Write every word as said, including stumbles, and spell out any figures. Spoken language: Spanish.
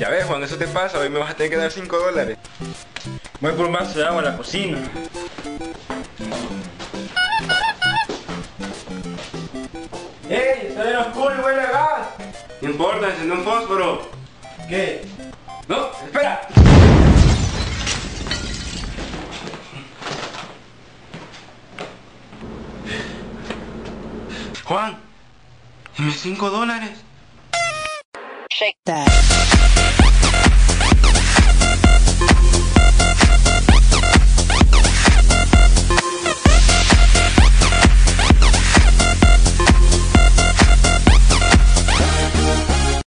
ver, Juan, eso te pasa, hoy me vas a tener que dar cinco dólares. Voy por un vaso de agua a la cocina. ¡Ey! ¡Está bien oscuro y huele a gas! No importa, encendé un fósforo. ¿Qué? No, espera. Juan, ¿y mis cinco dólares? Shake that.